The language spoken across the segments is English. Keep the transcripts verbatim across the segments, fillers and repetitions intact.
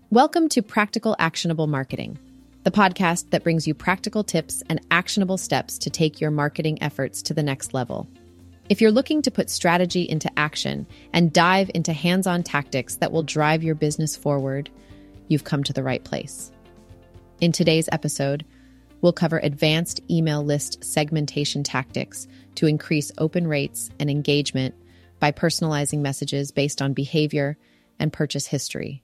Welcome to Practical Actionable Marketing, the podcast that brings you practical tips and actionable steps to take your marketing efforts to the next level. If you're looking to put strategy into action and dive into hands-on tactics that will drive your business forward, you've come to the right place. In today's episode, we'll cover advanced email list segmentation tactics to increase open rates and engagement by personalizing messages based on behavior and purchase history.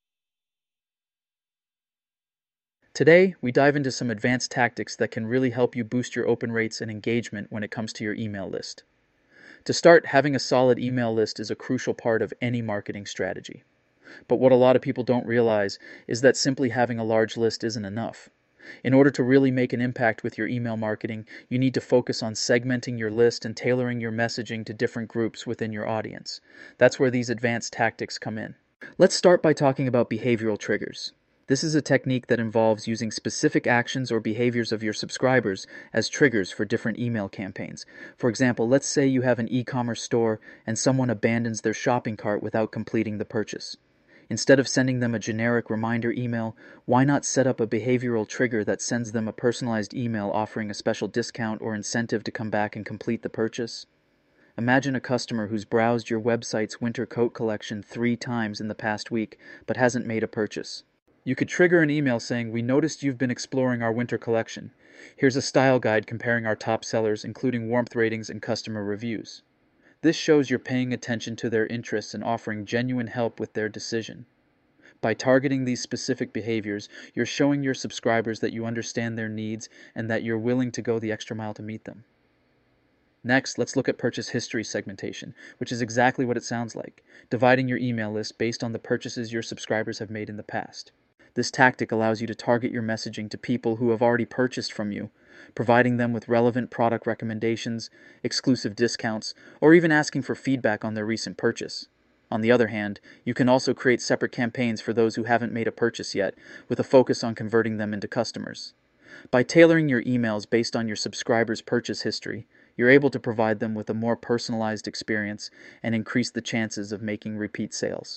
Today, we dive into some advanced tactics that can really help you boost your open rates and engagement when it comes to your email list. To start, having a solid email list is a crucial part of any marketing strategy. But what a lot of people don't realize is that simply having a large list isn't enough. In order to really make an impact with your email marketing, you need to focus on segmenting your list and tailoring your messaging to different groups within your audience. That's where these advanced tactics come in. Let's start by talking about behavioral triggers. This is a technique that involves using specific actions or behaviors of your subscribers as triggers for different email campaigns. For example, let's say you have an e-commerce store and someone abandons their shopping cart without completing the purchase. Instead of sending them a generic reminder email, why not set up a behavioral trigger that sends them a personalized email offering a special discount or incentive to come back and complete the purchase? Imagine a customer who's browsed your website's winter coat collection three times in the past week but hasn't made a purchase. You could trigger an email saying, "We noticed you've been exploring our winter collection. Here's a style guide comparing our top sellers, including warmth ratings and customer reviews." This shows you're paying attention to their interests and offering genuine help with their decision. By targeting these specific behaviors, you're showing your subscribers that you understand their needs and that you're willing to go the extra mile to meet them. Next, let's look at purchase history segmentation, which is exactly what it sounds like, dividing your email list based on the purchases your subscribers have made in the past. This tactic allows you to target your messaging to people who have already purchased from you, providing them with relevant product recommendations, exclusive discounts, or even asking for feedback on their recent purchase. On the other hand, you can also create separate campaigns for those who haven't made a purchase yet, with a focus on converting them into customers. By tailoring your emails based on your subscribers' purchase history, you're able to provide them with a more personalized experience and increase the chances of making repeat sales.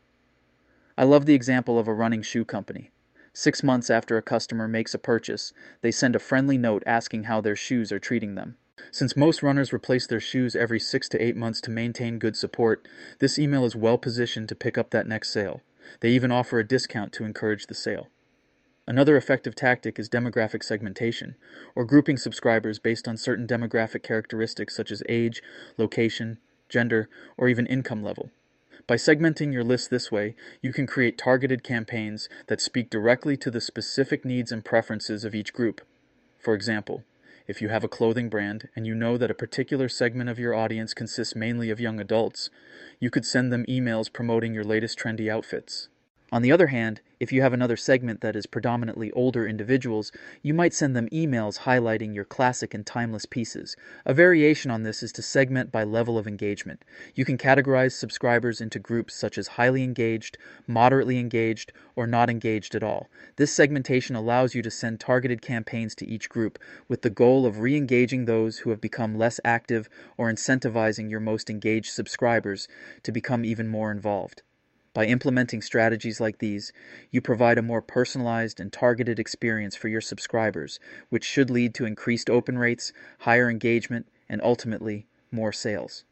I love the example of a running shoe company. Six months after a customer makes a purchase, they send a friendly note asking how their shoes are treating them. Since most runners replace their shoes every six to eight months to maintain good support, this email is well positioned to pick up that next sale. They even offer a discount to encourage the sale. Another effective tactic is demographic segmentation, or grouping subscribers based on certain demographic characteristics such as age, location, gender, or even income level. By segmenting your list this way, you can create targeted campaigns that speak directly to the specific needs and preferences of each group. For example, if you have a clothing brand and you know that a particular segment of your audience consists mainly of young adults, you could send them emails promoting your latest trendy outfits. On the other hand, if you have another segment that is predominantly older individuals, you might send them emails highlighting your classic and timeless pieces. A variation on this is to segment by level of engagement. You can categorize subscribers into groups such as highly engaged, moderately engaged, or not engaged at all. This segmentation allows you to send targeted campaigns to each group with the goal of re-engaging those who have become less active or incentivizing your most engaged subscribers to become even more involved. By implementing strategies like these, you provide a more personalized and targeted experience for your subscribers, which should lead to increased open rates, higher engagement, and ultimately, more sales.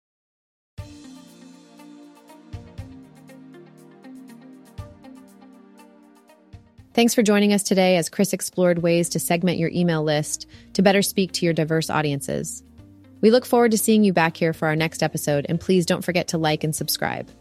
Thanks for joining us today as Chris explored ways to segment your email list to better speak to your diverse audiences. We look forward to seeing you back here for our next episode, and please don't forget to like and subscribe.